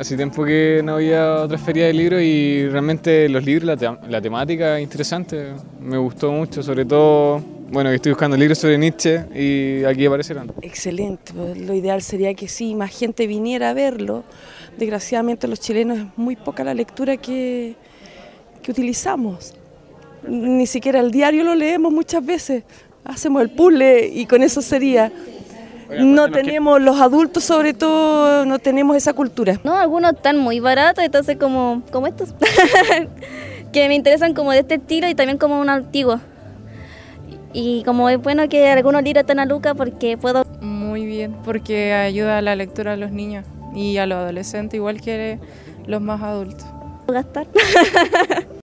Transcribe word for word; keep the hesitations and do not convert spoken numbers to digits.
hace tiempo que no había otra feria de libros y realmente los libros, la, te la temática es interesante, me gustó mucho, sobre todo, bueno, que estoy buscando libros sobre Nietzsche y aquí aparecerán. Excelente, pues lo ideal sería que sí, más gente viniera a verlo. Desgraciadamente los chilenos es muy poca la lectura que, que utilizamos, ni siquiera el diario lo leemos muchas veces, hacemos el puzzle y con eso sería. No tenemos, los adultos sobre todo, no tenemos esa cultura. No, algunos están muy baratos, entonces como, como estos, que me interesan como de este estilo y también como un antiguo. Y como es bueno que algunos libros están a lucas porque puedo... Muy bien, porque ayuda a la lectura a los niños y a los adolescentes igual que los más adultos. Gastar.